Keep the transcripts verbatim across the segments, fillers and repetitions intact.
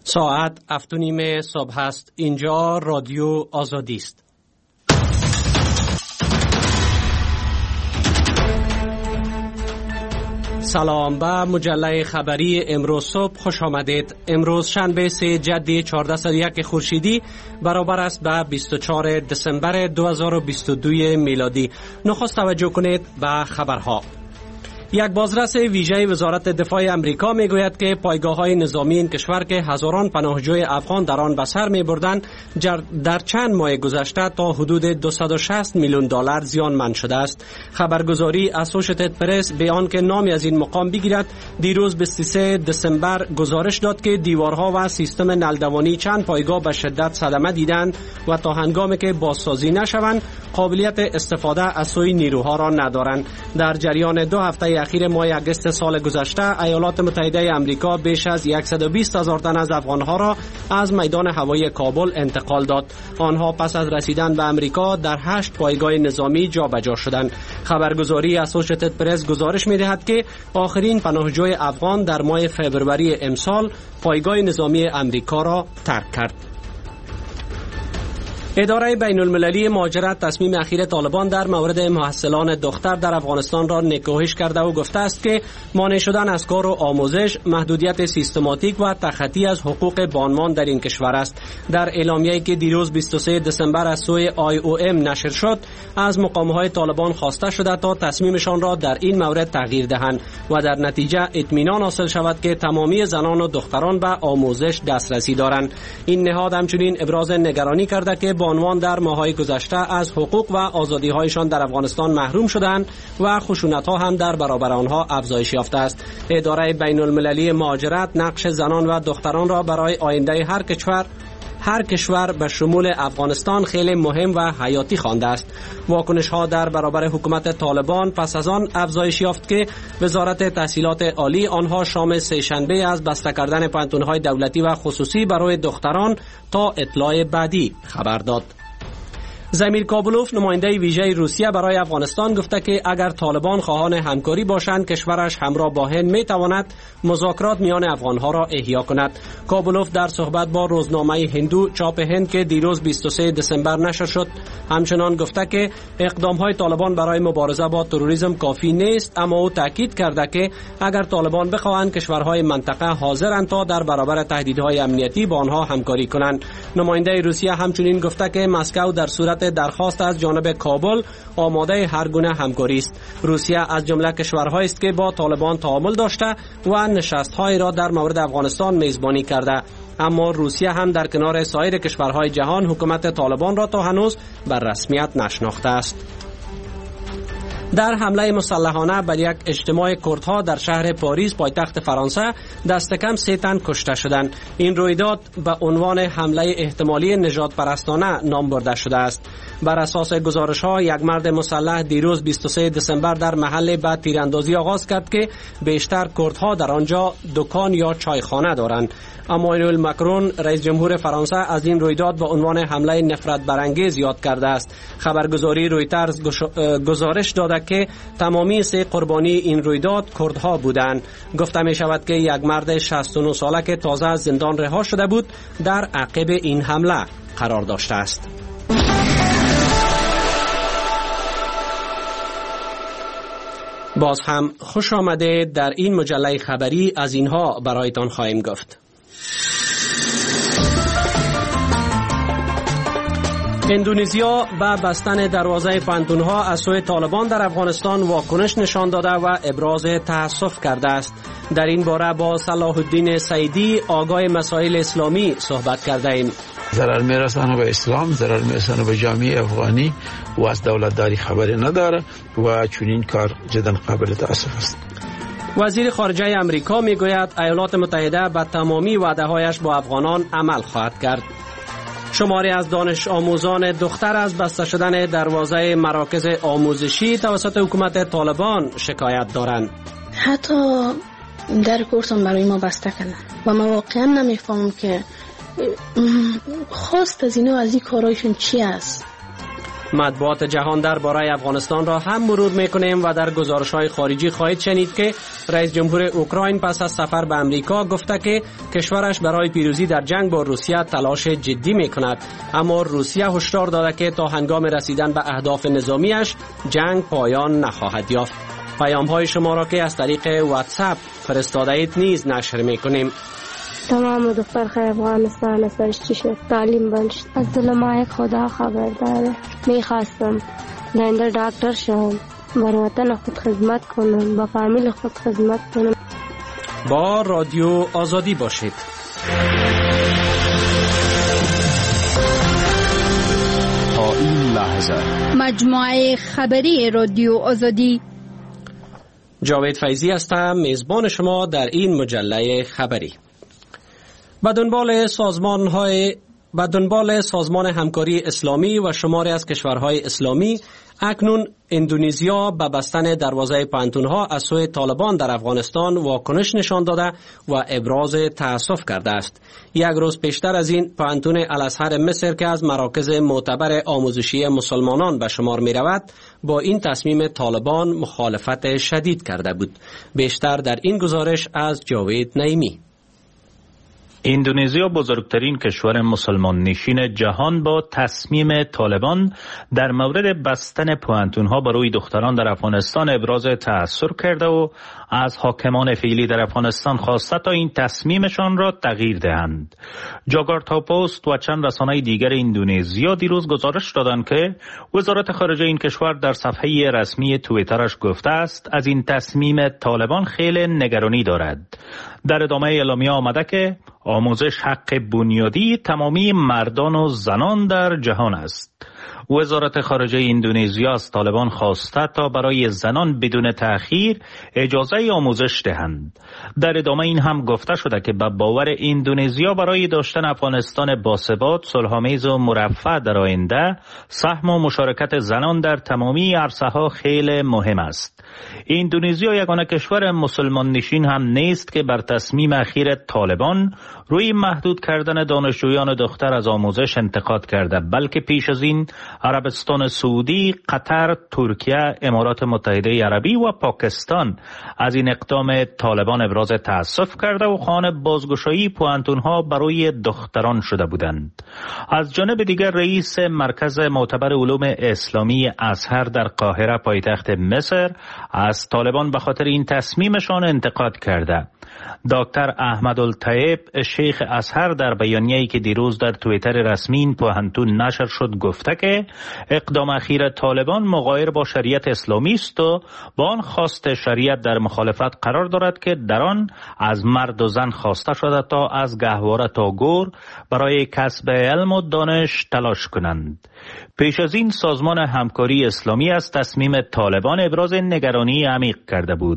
ساعت هفت و نیم صبح است. اینجا رادیو آزادی است. سلام به مجله خبری امروز صبح خوش آمدید. امروز شنبه سه جدی چهارده و یک خورشیدی برابر است به بیست و چهار دسامبر دو هزار و بیست و دو میلادی. نخست توجه کنید به خبرها. یک بازرس ویژه وزارت دفاع امریکا میگوید که پایگاه‌های نظامی این کشور که هزاران پناهجوی افغان در آن به سر می‌بردند در چند ماه گذشته تا حدود دویست و شصت میلیون دلار زیانمند شده است. خبرگزاری اسوشییتد پرس به آنکه نامی از این مقام بگیرد دیروز بیست و سه دسامبر گزارش داد که دیوارها و سیستم نلدوانی چند پایگاه به شدت صدمه دیدند و تا هنگامی که بازسازی نشوند قابلیت استفاده از سوی نیروها را ندارند. در جریان دو هفته اخیر ماه اگست سال گذشته ایالات متحده آمریکا بیش از صد و بیست هزار تن از افغانها را از میدان هوایی کابل انتقال داد. آنها پس از رسیدن به امریکا در هشت پایگاه نظامی جابجا شدند. خبرگزاری اسوشییتد پرس گزارش می‌دهد که آخرین پناهجوی افغان در ماه فوریه امسال پایگاه نظامی امریکا را ترک کرد. اداره بین المللی مهاجرت تصمیم اخیر طالبان در مورد محصلان دختر در افغانستان را نکوهش کرده و گفته است که مانع شدن از کار و آموزش محدودیت سیستماتیک و تخطی از حقوق بانوان در این کشور است. در اعلامیه‌ای که دیروز بیست و سه دسامبر از سوی آی او ام نشر شد از مقام‌های طالبان خواسته شده تا تصمیمشان را در این مورد تغییر دهند و در نتیجه اطمینان حاصل شود که تمامی زنان و دختران به آموزش دسترسی دارند. این نهاد همچنین ابراز نگرانی کرده که بانوان در ماه‌های گذشته از حقوق و آزادی‌هایشان در افغانستان محروم شدند و خشونت‌ها هم در برابر آنها افزایش یافته است. اداره بین المللی مهاجرت نقش زنان و دختران را برای آینده هر کشور هر کشور به شمول افغانستان خیلی مهم و حیاتی خوانده است. واکنش‌ها در برابر حکومت طالبان پس از آن افزایش یافت که وزارت تحصیلات عالی آنها شام سه‌شنبه از بسته کردن پانتون‌های دولتی و خصوصی برای دختران تا اطلاع بعدی خبر داد. زمیر کابلوف نماینده ویژه روسیه برای افغانستان گفته که اگر طالبان خواهان همکاری باشند کشورش همراه با هند می تواند مذاکرات میان افغانها را احیا کند. کابلوف در صحبت با روزنامه هندو چاپ هند که دیروز بیست و سه دسامبر نشر شد همچنان گفته که اقدام‌های طالبان برای مبارزه با تروریسم کافی نیست، اما او تاکید کرده که اگر طالبان بخواهند کشورهای منطقه حاضرند تا در برابر تهدیدهای امنیتی با آنها همکاری کنند. نماینده روسیه همچنین گفته که مسکو در صورت درخواست از جانب کابل آماده هر گونه همکاری است. روسیه از جمله کشورهایی است که با طالبان تعامل داشته و نشست‌هایی را در مورد افغانستان میزبانی کرده، اما روسیه هم در کنار سایر کشورهای جهان حکومت طالبان را تا هنوز بر رسمیت نشناخته است. در حمله مسلحانه بر یک اجتماع کردها در شهر پاریس پایتخت فرانسه دست کم سه تن کشته شدند. این رویداد به عنوان حمله احتمالی نژاد پرستانه نام برده شده است. بر اساس گزارش‌ها یک مرد مسلح دیروز بیست و سه دسامبر در محل به تیراندازی آغاز کرد که بیشتر کردها در آنجا دکان یا چایخانه دارند. امانوئل ماکرون رئیس جمهور فرانسه از این رویداد به عنوان حمله نفرت برانگیز یاد کرده است. خبرگزاری رویترز گزارش داده که تمامی سه قربانی این رویداد کردها بودند. گفته می شود که یک مرد شصت و نه ساله که تازه از زندان رها شده بود در عقب این حمله قرار داشته است. باز هم خوش آمده. در این مجله خبری از اینها برایتان خواهیم گفت. اندونزیا به بستن دروازه پانتون‌ها از سوی طالبان در افغانستان واکنش نشان داده و ابراز تأسف کرده است. در این باره با صلاح الدین سعیدی آگاه مسائل اسلامی صحبت کرده ایم. ضرر میرسانه به اسلام، ضرر میرسانه به جامعه افغانی و از دولتداری خبری نداره و چون این کار جدا قابل تأسف است. وزیر خارجه امریکا میگوید ایالات متحده به تمامی وعده‌هایش با افغانان عمل خواهد کرد. شماری از دانش آموزان دختر از بسته شدن دروازه مراکز آموزشی توسط حکومت طالبان شکایت دارند. حتی در کورس هم برای ما بسته کردن و ما واقعا نمیفهمم که خواست از اینا از این کارایشون چی است. مطبوعات جهان درباره افغانستان را هم مرور میکنیم و در گزارش‌های خارجی خواهید شنید که رئیس جمهور اوکراین پس از سفر به امریکا گفته که کشورش برای پیروزی در جنگ با روسیه تلاش جدی میکند، اما روسیه هشدار داده که تا هنگام رسیدن به اهداف نظامیش جنگ پایان نخواهد یافت. پیام‌های شما را که از طریق واتساپ فرستاده اید نیز نشر میکنیم. تمام دخترهای افغانستان سرش چی شد؟ تعلیم بند شد. از دل مای خدا خبر داره. میخواستم دنده دکتر شم، بر وطن خود خدمت کنم، با فامیل خود خدمت کنم. با رادیو آزادی باشید. تا این لحظه مجموعه خبری رادیو آزادی. جاوید فیضی هستم، میزبان شما در این مجله خبری. به دنبال سازمان‌های به دنبال سازمان همکاری اسلامی و شماری از کشورهای اسلامی، اکنون اندونزیا به بستن دروازه پانتون‌ها از سوی طالبان در افغانستان واکنش نشان داده و ابراز تأسف کرده است. یک روز پیشتر از این، پانتون الازهر مصر که از مراکز معتبر آموزشی مسلمانان به شمار می رود، با این تصمیم طالبان مخالفت شدید کرده بود. بیشتر در این گزارش از جاوید نعیمی. اندونزیا بزرگترین کشور مسلمان نشین جهان با تصمیم طالبان در مورد بستن پوانتون‌ها برای دختران در افغانستان ابراز تأثر کرده و از حاکمان فعلی در افغانستان خواسته تا این تصمیمشان را تغییر دهند. جاکارتا پست و چند رسانه دیگر اندونزیا دیروز گزارش دادند که وزارت خارجه این کشور در صفحه رسمی توییترش گفته است از این تصمیم طالبان خیلی نگرانی دارد. در ادامه اعلامیه آمده که آموزش حق بنیادی تمامی مردان و زنان در جهان است. وزارت خارجه اندونزیا از طالبان خواسته تا برای زنان بدون تأخیر اجازه آموزش دهند. در ادامه این هم گفته شده که به باور اندونزیا برای داشتن افغانستان باثبات، صلح‌آمیز و مرفه در آینده، سهم و مشارکت زنان در تمامی عرصه‌ها خیلی مهم است. اندونزیا یگانه کشور مسلمان نشین هم نیست که بر تصمیم اخیر طالبان روی محدود کردن دانشجویان دختر از آموزش انتقاد کرده، بلکه پیش از این عربستان سعودی، قطر، ترکیه، امارات متحده عربی و پاکستان از این اقدام طالبان ابراز تأسف کرده و خواهان بازگشایی پوانتون‌ها برای دختران شده بودند. از جانب دیگر رئیس مرکز معتبر علوم اسلامی ازهر در قاهره پایتخت مصر از طالبان به خاطر این تصمیمشان انتقاد کرده. دکتر احمدالطیب شیخ ازهر در بیانیه‌ای که دیروز در توییتر رسمی این پوهنتون نشر شد گفته که اقدام اخیر طالبان مغایر با شریعت اسلامی است و با آن خواست شریعت در مخالفت قرار دارد که در آن از مرد و زن خواسته شده تا از گهواره تا گور برای کسب علم و دانش تلاش کنند. پیش از این سازمان همکاری اسلامی از تصمیم طالبان ابراز نگرانی عمیق کرده بود.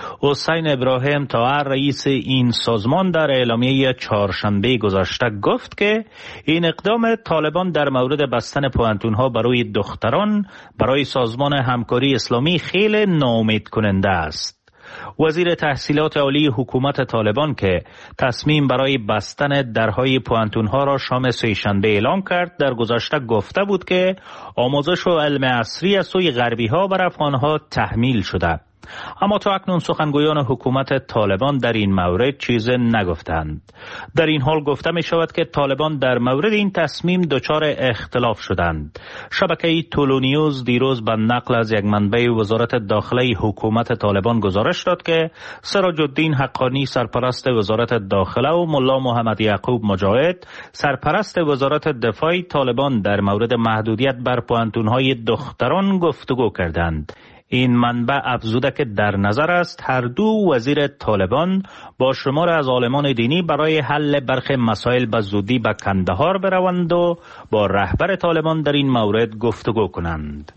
حسین ابراهیم طاهر رئیس این سازمان در اعلامیه چهارشنبه گذشته گفت که این اقدام طالبان در مورد بستن پوانتون‌ها برای دختران برای سازمان همکاری اسلامی خیلی ناامید کننده است. وزیر تحصیلات عالی حکومت طالبان که تصمیم برای بستن درهای پوانتون‌ها را شام سه‌شنبه اعلام کرد، در گذشته گفته بود که آموزش و علم عصری از سوی غربی‌ها بر افغان‌ها تحمیل شده. اما تا اکنون سخنگویان حکومت طالبان در این مورد چیز نگفتند. در این حال گفته می شود که طالبان در مورد این تصمیم دچار اختلاف شدند. شبکه تولونیوز دیروز به نقل از یک منبع وزارت داخله حکومت طالبان گزارش داد که سراج الدین حقانی سرپرست وزارت داخله و ملا محمد یعقوب مجاهد سرپرست وزارت دفاع طالبان در مورد محدودیت بر پوانتون‌های دختران گفتگو کردند. این منبع افزوده که در نظر است هر دو وزیر طالبان با شمار از عالمان دینی برای حل برخی مسائل به زودی به کندهار بروند و با رهبر طالبان در این مورد گفتگو کنند.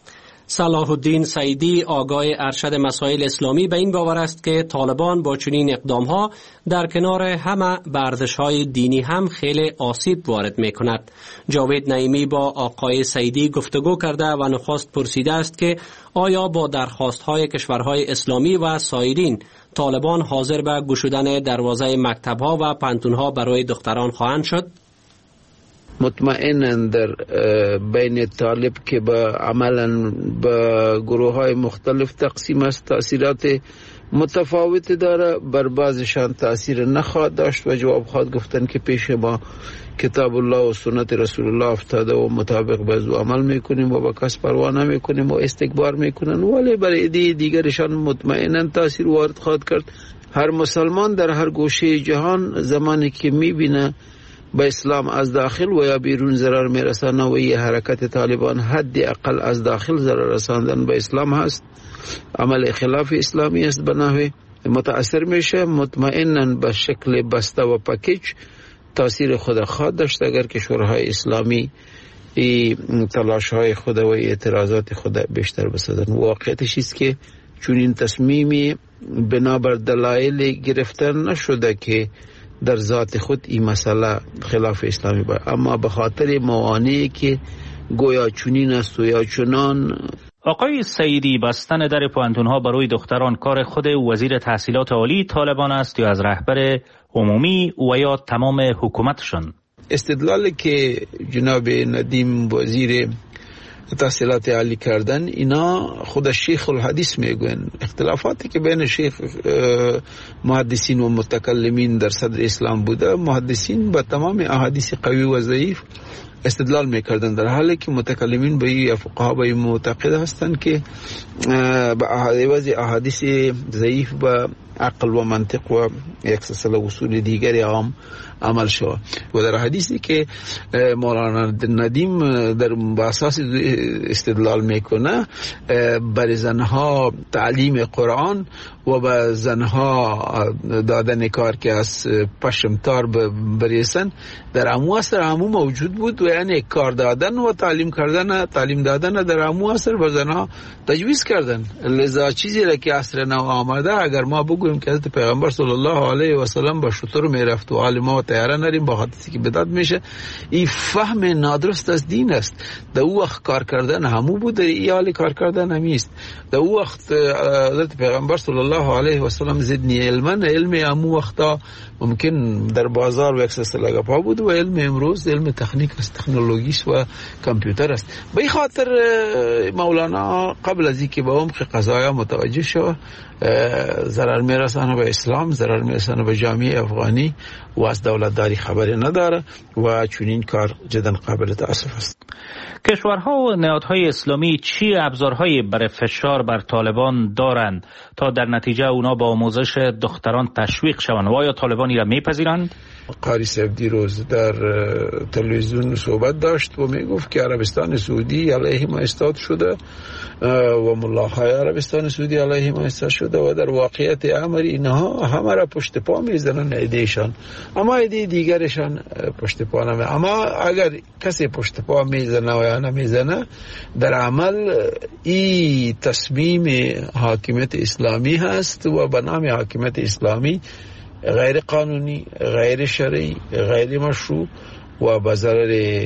صلاح الدین سعیدی آگاه ارشد مسائل اسلامی به این باور است که طالبان با چنین اقدامها در کنار همه ارزش‌های دینی هم خیلی آسیب وارد می‌کند. جاوید نعیمی با آقای سعیدی گفتگو کرده و نخست پرسیده است که آیا با درخواست‌های کشورهای اسلامی و سایرین طالبان حاضر به گشودن دروازه مکتب‌ها و پانتون‌ها برای دختران خواهند شد؟ مطمئنن در بین طالب که با عملا با گروه های مختلف تقسیم است، تأثیرات متفاوت داره، بر بعضشان تأثیر نخواهد داشت و جواب خواهد گفتن که پیش ما کتاب الله و سنت رسول الله افتاده و مطابق به او عمل میکنیم و با کس پروا نمیکنیم و استکبار میکنن، ولی برای ایده دیگرشان مطمئنن تأثیر وارد خواهد کرد. هر مسلمان در هر گوشه جهان زمانی که میبینه به اسلام از داخل و یا بیرون ضرر میرسانه و یه حرکت طالبان حد اقل از داخل ضرر رساندن به اسلام هست، عمل خلاف اسلامی است، به نحوی متاثر میشه، مطمئنن به شکل بسته و پکیج تاثیر خود خواهد داشت اگر کشورهای اسلامی ای تلاش های خود و اعتراضات خود بیشتر بسازن. واقعیتش است که چون این تصمیمی بنابر دلایل گرفتن نشده که در ذات خود این مسئله خلاف اسلامی بود، اما به خاطر موانعی که گویا چنین است و یا چنان. آقای سیدی، بستن در پوهنتون‌ها برای دختران کار خود وزیر تحصیلات عالی طالبان است یا از رهبر عمومی و یا تمام حکومتشان؟ استدلالی که جناب ندیم وزیر تحصیلات عالی کردن، اینا خود شیخ الحدیث میگوین. اختلافاتی که بین شیخ محدثین و متکلمین در صدر اسلام بوده، محدثین با تمام احادیث قوی و ضعیف استدلال میکردن، در حالی که متکلمین به یا فقها به معتقد هستند که به احادیث ضعیف با عقل و منطق و یک سلسله اصول دیگری عام عمل شود. و در حدیثی که مولانا ندیم در اساس استدلال میکنه، بر زنها تعلیم قرآن و به زنها دادن کار که از پشمتار بریسن در امو اثر همو موجود بود، و یعنی کار دادن و تعلیم کردن تعلیم دادن در امو اثر بر زنها تجویز کردن. لذا چیزی را که عصر نو آمده، اگر ما بگویم که حضرت پیغمبر صلی الله علیه و سلم با شتر میرفت و عالما و تیاره نریم با حدیثی که بدعت میشه، این فهم نادرست از دین است. در او وقت کار کردن همو بود، در این حال کار کردن همیست. در او وقت حضرت پیغمبر صلی الله علیه و سلم زدنی علما، علم همو وقتا ممکن در بازار و یک سلسله گپا بود، و علم امروز علم تکنیک است، تکنولوژی و کامپیوتر است. به این خاطر مولانا قبل از اینکه به عمق قضایا متوجه شد، ضرر میرسانه به اسلام، ضرر میرسانه به جامعه افغانی و از دولت داری خبری نداره و چون این کار جدا قابل تأسف است. کشورها و نهادهای اسلامی چی ابزارهایی برای فشار بر طالبان دارند تا در نتیجه اونا با آموزش دختران تشویق شوند؟ و آیا طالبانی را میپذیرند؟ قاری صاحب دیروز در تلویزیون صحبت داشت و میگفت که عربستان سعودی علیه ما استاد شده و ملاهای عربستان سعودی علیه ما استاد شده، و در واقعیت امر اینها همه را پشت پا میزنن ایدهشان، اما ایده دیگرشان پشت پا نمی. اما اگر کسی پشت پا میزنه و یا نمیزنه، در عمل این تصمیم حاکمیت اسلامی هست و به نام حاکمیت اسلامی غیر قانونی، غیر شرعی، غیر مشروع و به ضرر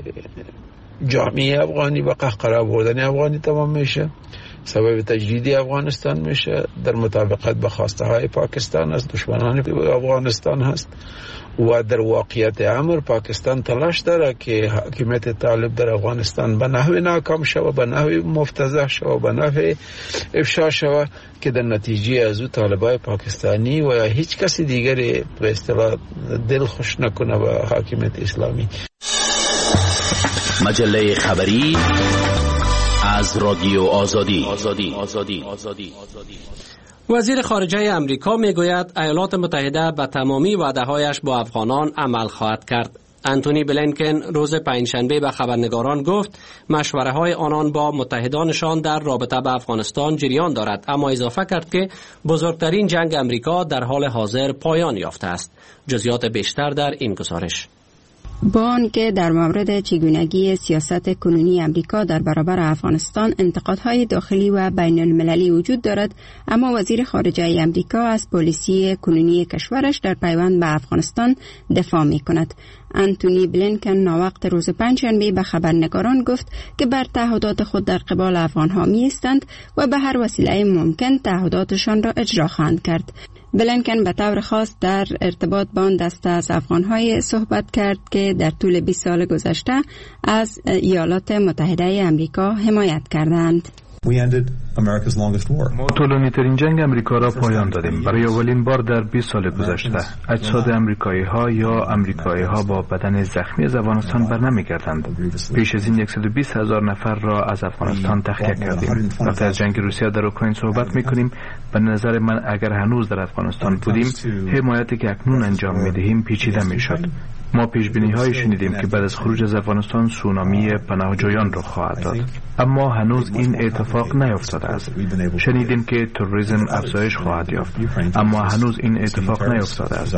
جامعه افغانی و قهقرا بردن افغانی تمام میشه، سبب تجدید افغانستان میشه، در مطابقت به خواسته های پاکستان است، دشمنان افغانستان هست. و در واقعیت امر پاکستان تلاش داره که حاکمیت طالب در افغانستان به نحوی ناکام شود، به نحوی مفتضح شود، به نحوی افشا شود که در نتیجه از او طالبای پاکستانی و یا هیچ کسی دیگری به اصطلاح دل خوش نکنه به حاکمیت اسلامی. مجله خبری از رادیو آزادی. آزادی. آزادی. آزادی. وزیر خارجه امریکا میگوید ایالات متحده به تمامی وعده‌هایش با افغانان عمل خواهد کرد. انتونی بلینکن روز پنجشنبه به خبرنگاران گفت مشوره‌های آنان با متحدانشان در رابطه به افغانستان جریان دارد، اما اضافه کرد که بزرگترین جنگ امریکا در حال حاضر پایان یافته است. جزئیات بیشتر در این گزارش. با آنکه در مورد چگونگی سیاست کنونی امریکا در برابر افغانستان انتقادهای داخلی و بین المللی وجود دارد، اما وزیر خارجه امریکا از پالیسی کنونی کشورش در پیوند به افغانستان دفاع می کند. انتونی بلینکن ناوقت روز پنجشنبه به خبرنگاران گفت که بر تعهدات خود در قبال افغانها می ایستند و به هر وسیله ممکن تعهداتشان را اجرا خواهند کرد. بلینکن به طور خاص در ارتباط با آن دسته از افغانهای صحبت کرد که در طول بیست سال گذشته از ایالات متحده آمریکا حمایت کردند. ما طولانی ترین جنگ امریکا را پایان دادیم. برای اولین بار در بیست سال گذشته اجساد امریکایی ها یا امریکایی ها با بدن زخمی از افغانستان برنمی گردند. پیش از این صد و بیست هزار نفر را از افغانستان تخلیه کردیم. وقتی از جنگ روسیه در اوکراین صحبت می کنیم، به نظر من اگر هنوز در افغانستان بودیم، حمایتی که اکنون انجام می دهیم پیچیده می شد. ما پیش بینی هایی شنیدیم که بعد از خروج از افغانستان سونامی پناهجویان را خواهد داد، اما هنوز این اتفاق نیفتاده است. شنیدیم که تروریسم افزایش خواهد یافت، اما هنوز این اتفاق نیفتاده است.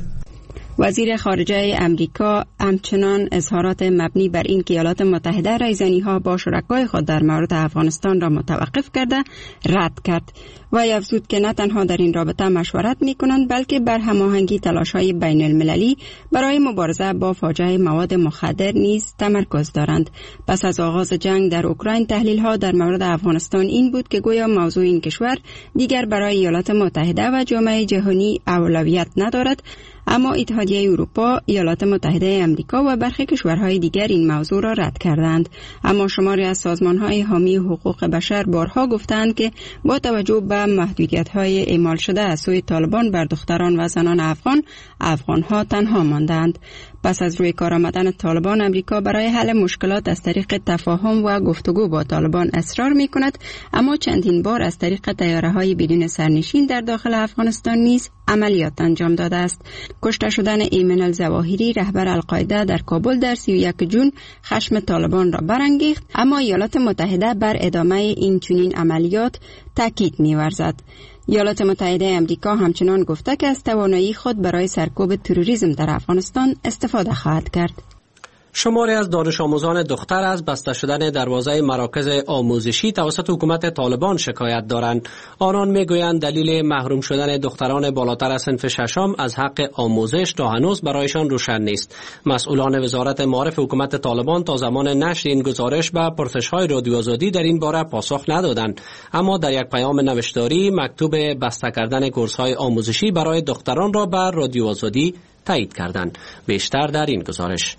وزیر خارجه امریکا همچنان اظهارات مبنی بر این که ایالات متحده رایزنی‌ها با شرکای خود در مورد افغانستان را متوقف کرده رد کرد و افزود که نه تنها در این رابطه مشورت می‌کنند بلکه بر هماهنگی تلاش‌های بین المللی برای مبارزه با فاجعه مواد مخدر نیز تمرکز دارند. پس از آغاز جنگ در اوکراین تحلیل‌ها در مورد افغانستان این بود که گویا موضوع این کشور دیگر برای ایالات متحده و جامعه جهانی اولویت ندارد، اما اتحادیه اروپا، ایالات متحده آمریکا و برخی کشورهای دیگر این موضوع را رد کردند. اما شماری از سازمان‌های حامی حقوق بشر بارها گفتند که با توجه به محدودیت‌های اعمال شده از سوی طالبان بر دختران و زنان افغان، افغان‌ها تنها ماندند. پس از روی کار آمدن طالبان، امریکا برای حل مشکلات از طریق تفاهم و گفتگو با طالبان اصرار می کند، اما چندین بار از طریق طیاره‌های بدون سرنشین در داخل افغانستان نیز عملیات انجام داده است. کشته شدن ایمن الظواهری رهبر القاعده در کابل در سی و یک جون خشم طالبان را برانگیخت، اما ایالات متحده بر ادامه این چنین عملیات تاکید می‌ورزد. ایالات متحده آمریکا همچنان گفته که از توانایی خود برای سرکوب تروریسم در افغانستان استفاده خواهد کرد. شماری از دانش آموزان دختر از بسته شدن دروازه مراکز آموزشی توسط حکومت طالبان شکایت دارند. آنان میگویند دلیل محروم شدن دختران بالاتر از صنف ششم از حق آموزش تا هنوز برایشان روشن نیست. مسئولان وزارت معارف حکومت طالبان تا زمان نشر این گزارش به پرسش‌های رادیو آزادی در این باره پاسخ ندادند، اما در یک پیام نوشتاری مکتوب بسته کردن کورس‌های آموزشی برای دختران را به رادیو آزادی تایید کردند. بیشتر در این گزارش.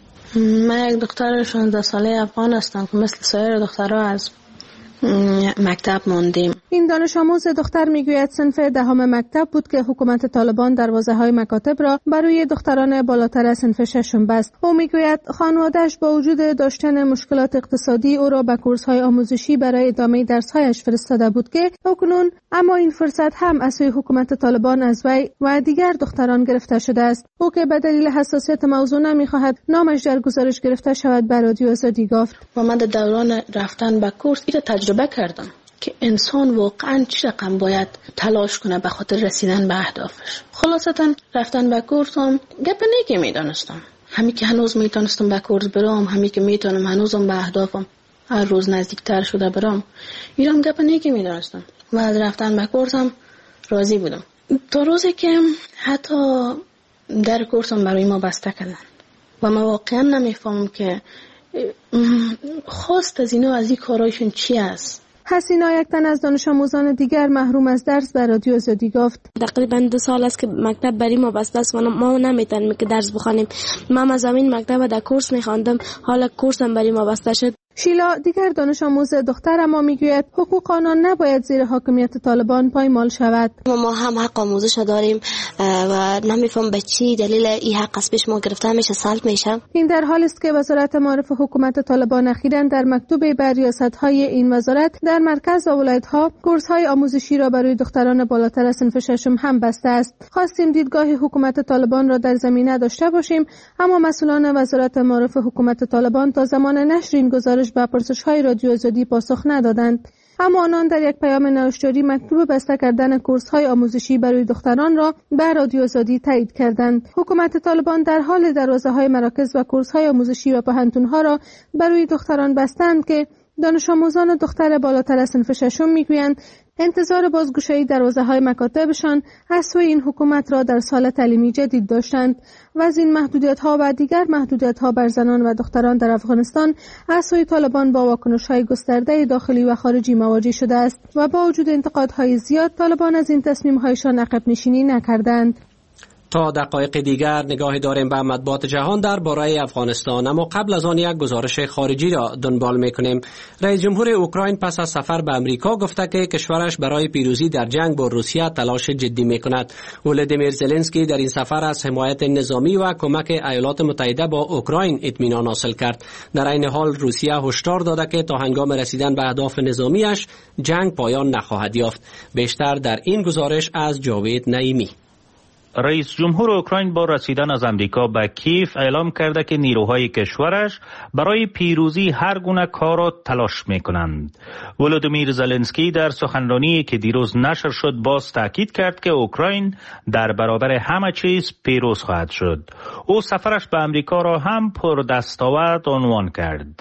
من یک دختر شانزده ساله افغان هستم که مثل سایر دخترها از مکتب ماندیم. این دانش آموز دختر میگوید صنف دهم مکتب بود که حکومت طالبان دروازه های مکاتب را برای دختران بالاتر از صنف ششم بست. او میگوید خانواده‌اش با وجود داشتن مشکلات اقتصادی او را به کورس های آموزشی برای ادامه درس هایش فرستاده بود که اکنون اما این فرصت هم از سوی حکومت طالبان از وی و دیگر دختران گرفته شده است. او که به دلیل حساسیت موضوع نمیخواهد نامش در گزارش گرفته شود به رادیو آزادی گفت: و من در دوران رفتن به کورس این تجربه کردم که انسان واقعا چه رقم باید تلاش کنه به خاطر رسیدن به اهدافش. خلاصتا رفتن به کورس هم گپ نیکی میدانستم. همین که هنوز میتونستم به کورس برام، همین که میتونم هنوزم به اهدافم هر روز نزدیکتر شده برام، اینم گپ نیکی میدانستم و از رفتن به کورس هم راضی بودم. تا روزی که حتی در کورسم برای ما بسته کردن و من واقعا نمیفهمم که خواست از اینا از این کارایشون چی است. حسینا یک تن از دانش آموزان دیگر محروم از درس به رادیو آزادی گفت: تقریبا دو سال است که مکتب برای ما بسته است و ما نمیتونیم که درس بخوانیم. ما از همین مکتب در کورس میخواندم، حالا کورسم برای ما بسته شد. شیلا دیگر دانش آموز دختر اما میگوید حقوق آنان نباید زیر حاکمیت طالبان پایمال شود. ما هم حق آموزش داریم و نمیفهم به چی دلیل این حق از پیش ما گرفته میشه، سلب میشه. این در حالی است که وزارت معارف حکومت طالبان اخیراً در مکتوبی بر ریاست‌های این وزارت در مرکز و ولایت‌ها کورس‌های آموزشی را برای دختران بالاتر از صنف ششم هم بسته است. خواستیم دیدگاه حکومت طالبان را در زمینه داشته باشیم، اما مسئولان وزارت معارف حکومت طالبان تا زمان نشر این گزارش به پرسش‌های رادیو آزادی پاسخ ندادند. اما آنان در یک پیام نوشتاری مکتوب بسته کردن کورس‌های آموزشی برای دختران را به رادیو آزادی تایید کردند. حکومت طالبان در حال دروازه‌های مراکز و کورس‌های آموزشی و پوهنتون‌ها را برای دختران بستند که دانش آموزان دختر بالاتر از صنف ششم میگویند انتظار بازگشایی دروازه‌های مکاتبشان از سوی این حکومت را در سال تعلیمی جدید داشتند و از این محدودیت‌ها و دیگر محدودیت‌ها بر زنان و دختران در افغانستان از سوی طالبان با واکنش‌های گسترده داخلی و خارجی مواجه شده است و با وجود انتقادهای زیاد طالبان از این تصمیم‌هایشان عقب نشینی نکردند. تا دقایق دیگر نگاهی داریم به مطبوعات جهان درباره افغانستان، اما قبل از آن یک گزارش خارجی را دنبال می‌کنیم. رئیس جمهور اوکراین پس از سفر به امریکا گفته که کشورش برای پیروزی در جنگ با روسیه تلاش جدی می‌کند. ولادیمیر زلنسکی در این سفر از حمایت نظامی و کمک ایالات متحده با اوکراین اطمینان حاصل کرد. در این حال روسیه هشدار داده که تا هنگام رسیدن به اهداف نظامیش جنگ پایان نخواهد یافت. بیشتر در این گزارش از جاوید نعیمی. رئیس جمهور اوکراین با رسیدن از امریکا به کیف اعلام کرده که نیروهای کشورش برای پیروزی هر گونه کار را تلاش می‌کنند. ولادیمیر زلنسکی در سخنرانی که دیروز نشر شد باز تاکید کرد که اوکراین در برابر همه چیز پیروز خواهد شد. او سفرش به امریکا را هم پر دستاورد عنوان کرد.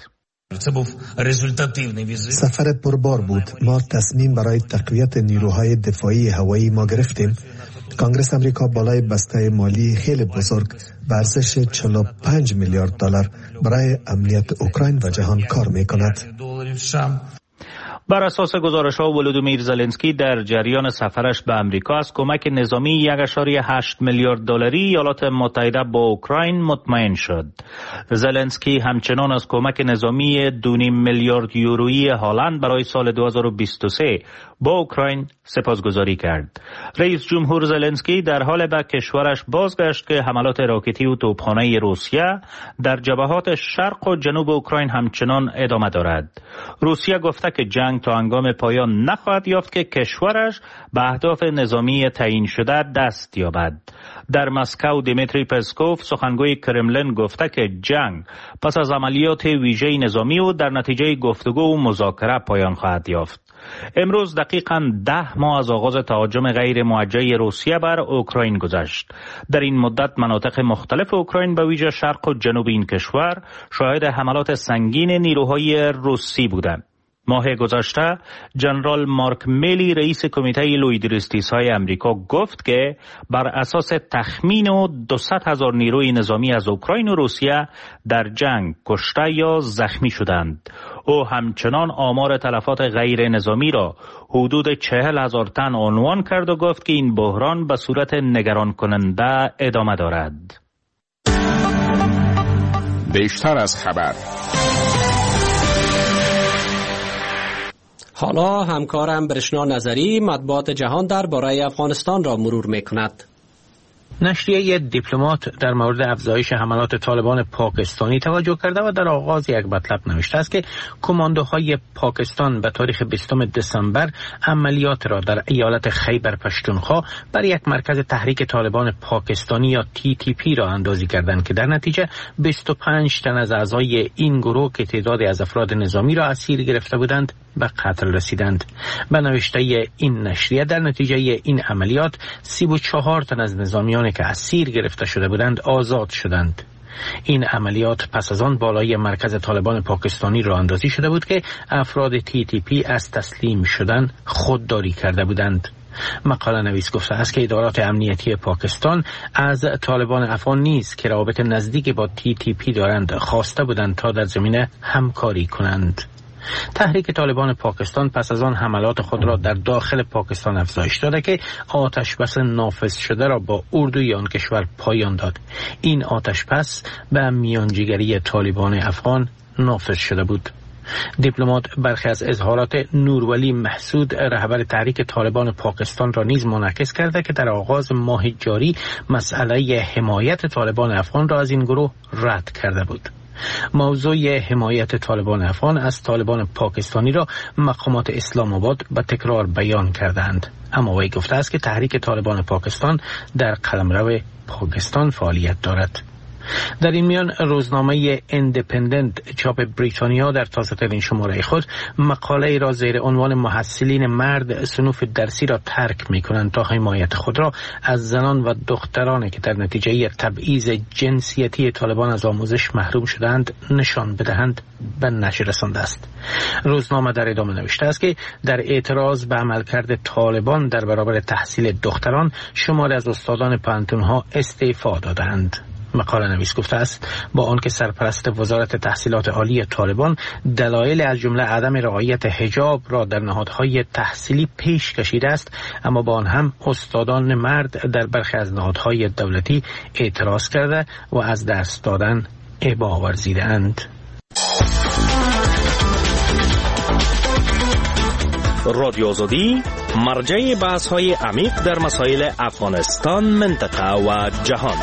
سفر پربار بود. ما تصمیم برای تقویت نیروهای دفاعی هوایی ما گرفتیم. کانگرس امریکا بالای بسته مالی خیلی بزرگ به ارزش چهل و پنج میلیارد دلار برای امنیت اوکراین و جهان کار می‌کند. بر اساس گزارش‌ها ولادیمیر زلنسکی در جریان سفرش به امریکا از کمک نظامی یک ممیز هشت میلیارد دلاری ایالات متحده با اوکراین مطمئن شد. زلنسکی همچنان از کمک نظامی دو و نیم میلیارد یورویی هلند برای سال دو هزار و بیست و سه با اوکراین سپاسگزاری کرد. رئیس جمهور زلنسکی در حال به کشورش بازگشت که حملات راکتی و توپخانه روسیه در جبهات شرق و جنوب اوکراین همچنان ادامه دارد. روسیه گفته که جنگ تا هنگام پایان نخواهد یافت که کشورش به اهداف نظامی تعیین شده دست یابد. در مسکو دیمیتری پسکوف سخنگوی کرملین گفته که جنگ پس از عملیات ویژه نظامی و در نتیجه گفتگو و مذاکره پایان خواهد یافت. امروز دقیقاً ده ماه از آغاز تهاجم غیر موجه روسیه بر اوکراین گذشت. در این مدت مناطق مختلف اوکراین به ویژه شرق و جنوب این کشور شاهد حملات سنگین نیروهای روسی بودند. ماه گذشته جنرال مارک میلی رئیس کمیته لویدریستیس‌های امریکا گفت که بر اساس تخمین و دویست هزار نیروی نظامی از اوکراین و روسیه در جنگ کشته یا زخمی شدند. او همچنان آمار تلفات غیر نظامی را حدود چهل هزار تن عنوان کرد و گفت که این بحران به صورت نگران کننده ادامه دارد. بیشتر از خبر. حالا همکارم برشنا نظری مطبوعات جهان درباره افغانستان را مرور می‌کند. نشریه دیپلمات در مورد افزایش حملات طالبان پاکستانی توجه کرده و در آغاز یک مطلب نوشته است که کماندوهای پاکستان به تاریخ بیستم دسامبر عملیات را در ایالت خیبر پشتونخوا بر یک مرکز تحریک طالبان پاکستانی یا تی تی پی را اندازی کردند که در نتیجه بیست و پنج تن از اعضای این گروه که تعدادی از افراد نظامی را اسیر گرفته بودند به قتل رسیدند. به نوشته این نشریه در نتیجه این عملیات سی و چهار تن از نظامیان که اسیر گرفته شده بودند آزاد شدند. این عملیات پس از آن بالای مرکز طالبان پاکستانی راه اندازی شده بود که افراد تی تی پی از تسلیم شدن خودداری کرده بودند. مقاله نویس گفته است که ادارات امنیتی پاکستان از طالبان افغان نیز که روابط نزدیک با تی تی پی دارند خواسته بودند تا در زمینه همکاری کنند. تحریک طالبان پاکستان پس از آن حملات خود را در داخل پاکستان افزایش داده که آتش بس نافذ شده را با اردوی آن کشور پایان داد. این آتش بس به میانجیگری طالبان افغان نافذ شده بود. دیپلمات برخی از اظهارات نورولی محسود رهبر تحریک طالبان پاکستان را نیز منعکس کرده که در آغاز ماه جاری مسئله حمایت طالبان افغان را از این گروه رد کرده بود. موضوع حمایت طالبان افغان از طالبان پاکستانی را مقامات اسلام آباد به تکرار بیان کردند، اما وی گفته است که تحریک طالبان پاکستان در قلمرو پاکستان فعالیت دارد. در این میان روزنامه ایندیپندنت چاپ بریتانیا در تازه ترین شماره خود مقاله ای را زیر عنوان محصلین مرد صنوف درسی را ترک می کنند تا حمایت خود را از زنان و دخترانی که در نتیجه تبعیض جنسیتی طالبان از آموزش محروم شدند نشان بدهند به نشر رسانده است. روزنامه در ادامه نوشته است که در اعتراض به عملکرد طالبان در برابر تحصیل دختران شماری از استادان پانتونها استعفا دادند. مقاله نویس گفته است با آنکه سرپرست وزارت تحصیلات عالی طالبان دلایل از جمله عدم رعایت حجاب را در نهادهای تحصیلی پیش کشیده است، اما با آن هم استادان مرد در برخی از نهادهای دولتی اعتراض کرده و از دست دادن ابا ورزیده‌اند. رادیو آزادی مرجع بحث های عمیق در مسائل افغانستان، منطقه و جهان.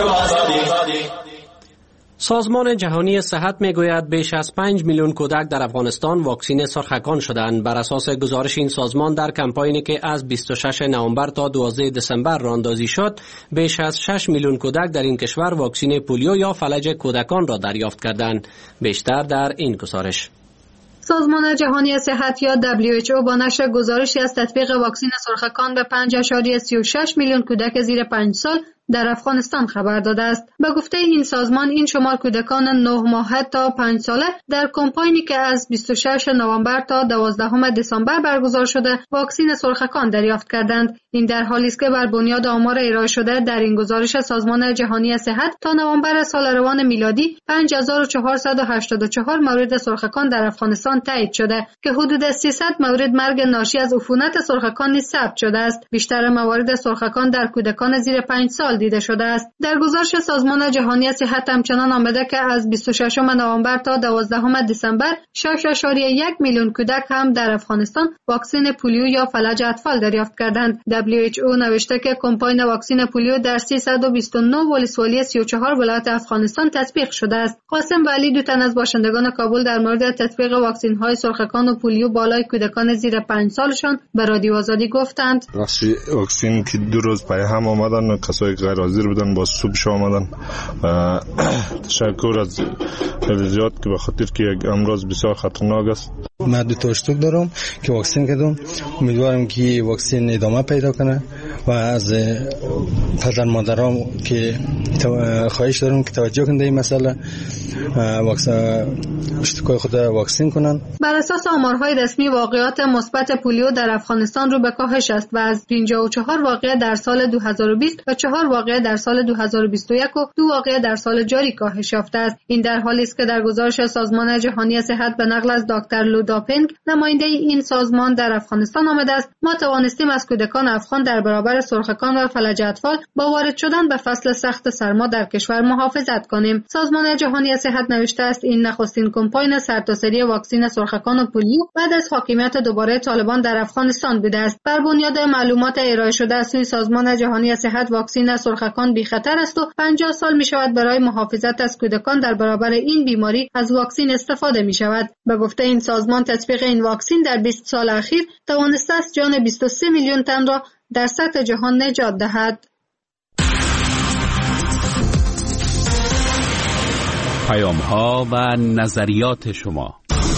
سازمان جهانی صحت میگوید بیش از پنج میلیون کودک در افغانستان واکسین سرخکان شدند. بر اساس گزارش این سازمان در کمپاینی که از بیست و ششم نوامبر تا دوازدهم دسامبر راهاندازی شد، بیش از شش میلیون کودک در این کشور واکسین پولیو یا فلج کودکان را دریافت کردند. بیشتر در این گزارش. سازمان جهانی صحت یا دبلیو اچ او با نشر گزارشی از تطبیق واکسین سرخکان به پنج ممیز سی و شش میلیون کودک زیر پنج سال در افغانستان خبر داده است. به گفته این سازمان این شمار کودکان نه ماهه تا پنج ساله در کمپاینی که از بیست و ششم نوامبر تا دوازدهم دسامبر برگزار شده واکسین سرخکان دریافت کردند. این در حالی است که بر بنیاد آمار ارائه شده در این گزارش سازمان جهانی صحت تا نوامبر سال روان میلادی پنج هزار و چهارصد و هشتاد و چهار مورد سرخکان در افغانستان تایید شده که حدود سیصد مورد مرگ ناشی از عفونت سرخکان نیز ثبت شده است. بیشتر موارد سرخکان در کودکان زیر پنج سال دیده شده است. در گزارش سازمان جهانی صحت همچنان آمده که از بیست و ششم نوامبر تا دوازدهم دسامبر شش ممیز یک میلیون کودک هم در افغانستان واکسن پولیو یا فلج اطفال دریافت کردند. دبلیو اچ او نوشته که کمپاین واکسن پولیو در سیصد و بیست و نه ولسوالی سی و چهار ولایت افغانستان تطبیق شده است. قاسم ولی دو تن از باشندگان کابل در مورد تطبیق واکسن های سرخکان و پولیو بالای کودکان زیر پنج سالشان به رادیو آزادی گفتند. واکسن که دو روز پای هم آمدن، کسایی غیر حاضر بودن با صبح آمدن. تشکر از خیلی زیاد که به خاطر که یک امراض بسیار خطرناک است. من دو تا اشتراک دارم که واکسن کردم. امیدوارم که واکسن ادامه پیدا کنه و از پدر مادرام که خواهش دارم که توجه کنند این مسئله واکسن اشتراک خود واکسن کنن. بر اساس آمارهای رسمی واقعات مثبت پولیو در افغانستان رو به کاهش است و از پنجاه و چهار واقعه در سال دو هزار و بیست و چهار واقعه در سال دو هزار و بیست و یک و دو واقعه در سال جاری کاهش یافته است. این در حالی است که در گزارش سازمان جهانی صحت به نقل از دکتر لوداپنگ نماینده این سازمان در افغانستان آمده است: ما توانستیم از کودکان افغان در برابر سرخکان و فلج اطفال با وارد شدن به فصل سخت سرما در کشور محافظت کنیم. سازمان جهانی صحت نوشته است این نخستین کمپاین سرتاسری واکسن سرخکان و پولیو بعد از حاکمیت دوباره طالبان در افغانستان بوده است. بر بنیاد معلومات ارائه شده از سوی سازمان جهانی صحت واکسن سرخکان بی خطر است و پنجاه سال می شود برای محافظت از کودکان در برابر این بیماری از واکسن استفاده می شود. به گفته این سازمان تطبیق این واکسن در بیست سال اخیر توانسته است جان بیست و سه میلیون تن را در سطح جهان نجات دهد. پیام ها و نظریات شما.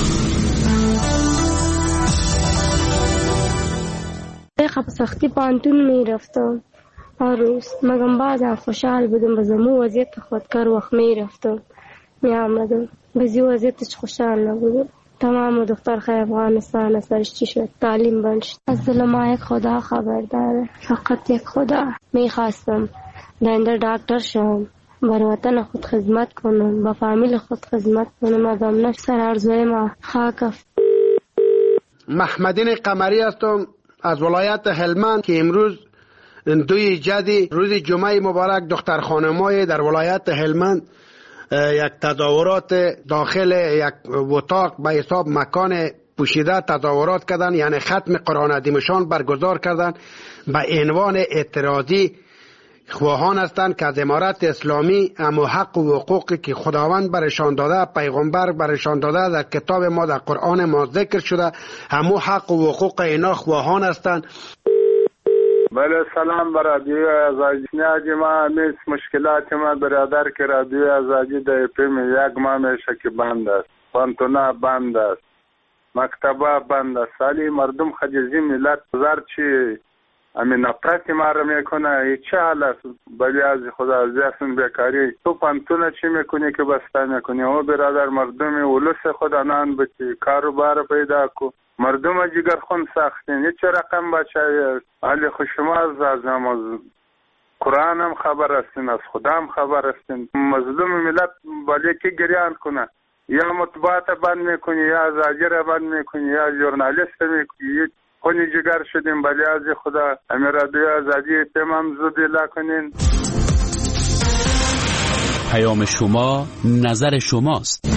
خب سختی پانتون می رفتم هر روز، مگم بعدم خوشحال بودم. بزمو وضعیت خودکار وقت می رفتم می آمدم، بزی وضعیتش خوشحال نبودم. تمام دختر خیلی افغانستان سرش چی شد؟ تعلیم بند شد. از دل یک خدا خبر داره، فقط یک خدا. می خواستم دنده دکتر شم، بر وطن خود خدمت کنم، با فامیل خود خدمت کنم. ادم نش سر ارزوی ما خاکف. محمدین قمری هستم از ولایت هلمند که امروز دوی جدی روز جمعه مبارک دختر خانمای در ولایت هلمند یک تظاهرات داخل یک اتاق به حساب مکان پوشیده تظاهرات کردن، یعنی ختم قرآن دمشان برگزار کردن به عنوان اعتراضی. خواهان هستند که از امارت اسلامی اما حق و حقوقی که خداوند برشان داده، پیغمبر برشان داده، در کتاب ما در قرآن ما ذکر شده، همو حق و حقوق اینا خواهان هستند. بله سلام بر رادیو آزادی. نه ما میز مشکلات ما برادر که رادیو آزادی در پیم یک ماه میشه که بند است، پانتونا بند است، مکتبه بند است. سالی مردم خجزی ملت زار چی امی نفرت ما رو میکنه. ای چه حال است؟ بلی از خدا ازیاسون بیکاری تو پانتونا چی میکنی که بسته میکنی؟ او برادر مردم اولوس خدا نان بچی کاروبار پیدا کو. مردم جگر خون ساختین. یه چه رقم بچه حالی خوش شما از ازم از قرآن هم خبر هستین، از خدا هم خبر هستین. مظلوم ملت بلی که گریان کنه، یا مطبوعات بند میکنی، یا زاجر بند میکنی، یا جورنالیست میکنی. خونی جگر شدیم. بلی از خدا امیر رادیو آزادی تمام زودی لکنین. پیام شما نظر شماست.